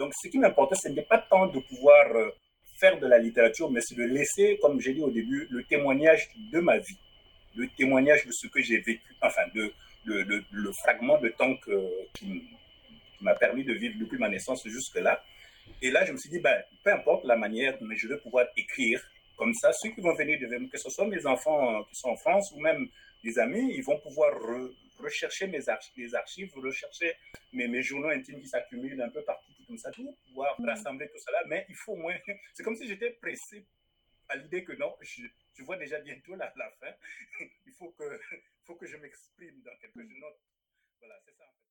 Donc, ce qui m'importait, ce n'est pas tant de pouvoir faire de la littérature, mais c'est de laisser, comme j'ai dit au début, le témoignage de ma vie, le témoignage de ce que j'ai vécu, enfin, le fragment de temps qui m'a permis de vivre depuis ma naissance jusque-là. Et là, je me suis dit, ben, peu importe la manière, mais je vais pouvoir écrire comme ça. Ceux qui vont venir de que ce soit mes enfants qui sont en France ou même des amis, ils vont pouvoir rechercher les archives, rechercher mes journaux intimes qui s'accumulent un peu partout, comme ça, pour pouvoir Mm. rassembler tout cela. Mais il faut au moins. C'est comme si j'étais pressé à l'idée que non, je vois déjà bientôt la fin. Il faut que je m'exprime dans quelques notes. Voilà, c'est ça.